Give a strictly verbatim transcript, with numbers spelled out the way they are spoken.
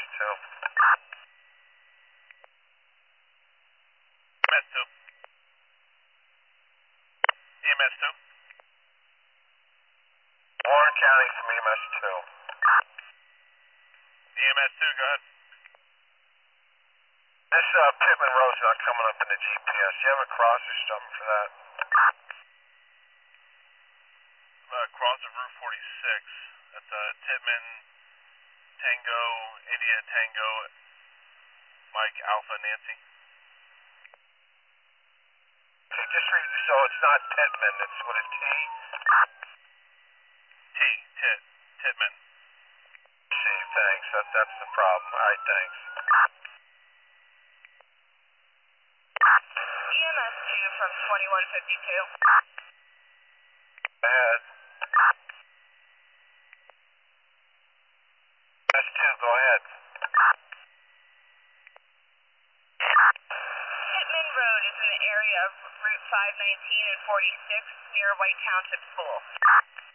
two. E M S two. E M S two. Warren County from E M S two. E M S two, go ahead. This uh, Pittman Road's not coming up in the G P S. You have a cross or something for that? Uh, cross of Route forty-six. That's uh, Tittman, Tango, India, Tango, Mike, Alpha, Nancy. Okay, just read, so it's not Pittman, it's with a T? T, Tit, Tittman. C, thanks. That, that's the problem. All right, thanks. E M S two from twenty-one fifty-two. Go ahead. S two, go ahead. Pittman Road is in the area of Route five nineteen and forty-six near White Township School.